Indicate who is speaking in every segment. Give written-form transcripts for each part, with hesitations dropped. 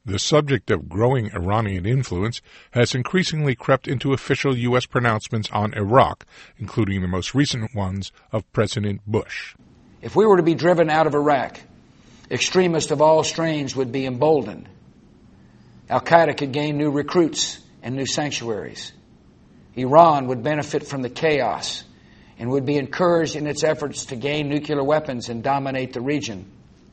Speaker 1: The subject of growing Iranian influence has increasingly crept into official U.S. pronouncements on Iraq, including the most recent ones of President Bush.
Speaker 2: If we were to be driven out of Iraq, extremists of all strains would be emboldened. Al-Qaeda could gain new recruits and new sanctuaries. Iran would benefit from the chaos and would be encouraged in its efforts to gain nuclear weapons and dominate the region.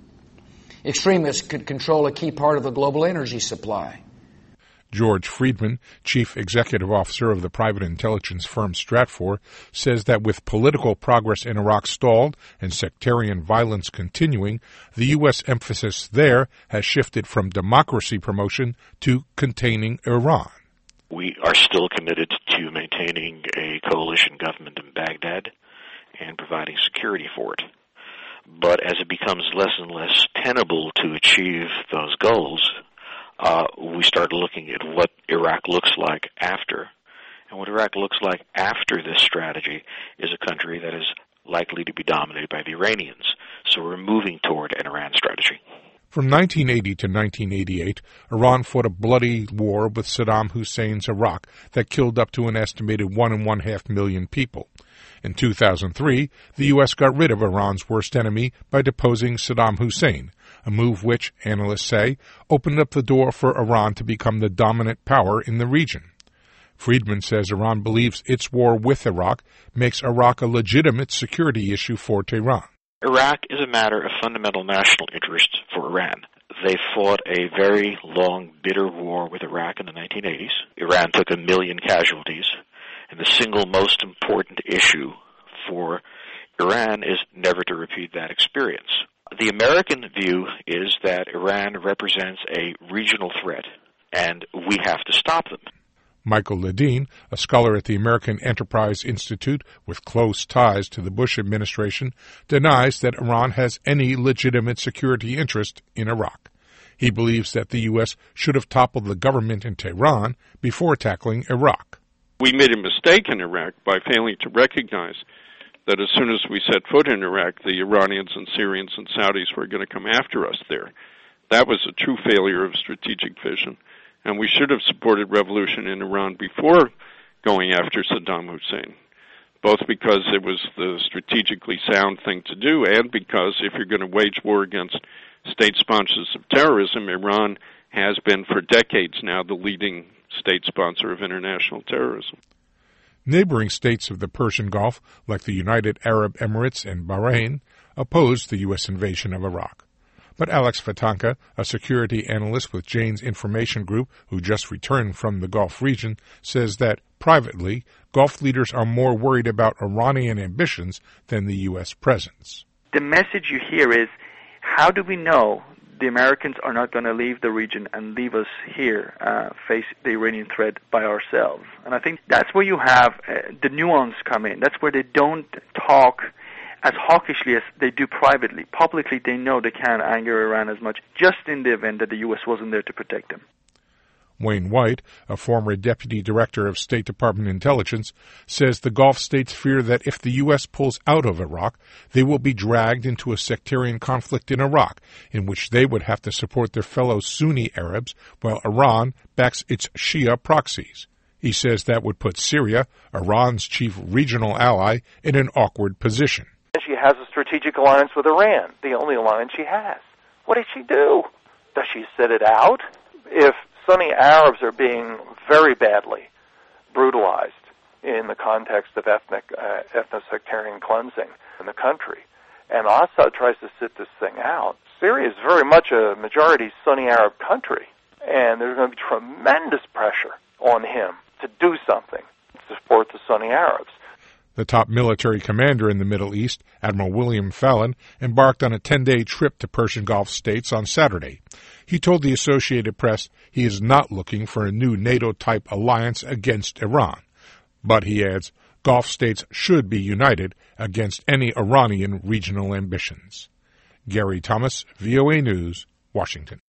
Speaker 2: Extremists could control a key part of the global energy supply.
Speaker 1: George Friedman, chief executive officer of the private intelligence firm Stratfor, says that with political progress in Iraq stalled and sectarian violence continuing, the U.S. emphasis there has shifted from democracy promotion to containing Iran.
Speaker 3: We are still committed to maintaining a coalition government in Baghdad and providing security for it. But as it becomes less and less tenable to achieve those goals, we start looking at what Iraq looks like after. And what Iraq looks like after this strategy is a country that is likely to be dominated by the Iranians. So we're moving toward an Iran strategy.
Speaker 1: From 1980 to 1988, Iran fought a bloody war with Saddam Hussein's Iraq that killed up to an estimated 1.5 million people. In 2003, the U.S. got rid of Iran's worst enemy by deposing Saddam Hussein, a move which, analysts say, opened up the door for Iran to become the dominant power in the region. Friedman says Iran believes its war with Iraq makes Iraq a legitimate security issue for Tehran.
Speaker 3: Iraq is a matter of fundamental national interest for Iran. They fought a very long, bitter war with Iraq in the 1980s. Iran took 1 million casualties. And the single most important issue for Iran is never to repeat that experience. The American view is that Iran represents a regional threat, and we have to stop them.
Speaker 1: Michael Ledeen, a scholar at the American Enterprise Institute with close ties to the Bush administration, denies that Iran has any legitimate security interest in Iraq. He believes that the U.S. should have toppled the government in Tehran before tackling Iraq.
Speaker 4: We made a mistake in Iraq by failing to recognize that as soon as we set foot in Iraq, the Iranians and Syrians and Saudis were going to come after us there. That was a true failure of strategic vision, and we should have supported revolution in Iran before going after Saddam Hussein, both because it was the strategically sound thing to do and because if you're going to wage war against state sponsors of terrorism, Iran has been for decades now the leading state sponsor of international terrorism.
Speaker 1: Neighboring states of the Persian Gulf, like the United Arab Emirates and Bahrain, opposed the U.S. invasion of Iraq. But Alex Fatanka, a security analyst with Jane's Information Group who just returned from the Gulf region, says that, privately, Gulf leaders are more worried about Iranian ambitions than the U.S. presence.
Speaker 5: The message you hear is, how do we know the Americans are not going to leave the region and leave us here, face the Iranian threat by ourselves? And I think that's where you have the nuance come in. That's where they don't talk as hawkishly as they do privately. Publicly, they know they can't anger Iran as much, just in the event that the U.S. wasn't there to protect them.
Speaker 1: Wayne White, a former deputy director of State Department intelligence, says the Gulf states fear that if the U.S. pulls out of Iraq, they will be dragged into a sectarian conflict in Iraq, in which they would have to support their fellow Sunni Arabs, while Iran backs its Shia proxies. He says that would put Syria, Iran's chief regional ally, in an awkward position.
Speaker 6: She has a strategic alliance with Iran, the only alliance she has. What does she do? Does she sit it out? If Sunni Arabs are being very badly brutalized in the context of ethno-sectarian cleansing in the country, and Assad tries to sit this thing out, Syria is very much a majority Sunni Arab country, and there's going to be tremendous pressure on him to do something to support the Sunni Arabs.
Speaker 1: The top military commander in the Middle East, Admiral William Fallon, embarked on a 10-day trip to Persian Gulf states on Saturday. He told the Associated Press he is not looking for a new NATO-type alliance against Iran. But, he adds, Gulf states should be united against any Iranian regional ambitions. Gary Thomas, VOA News, Washington.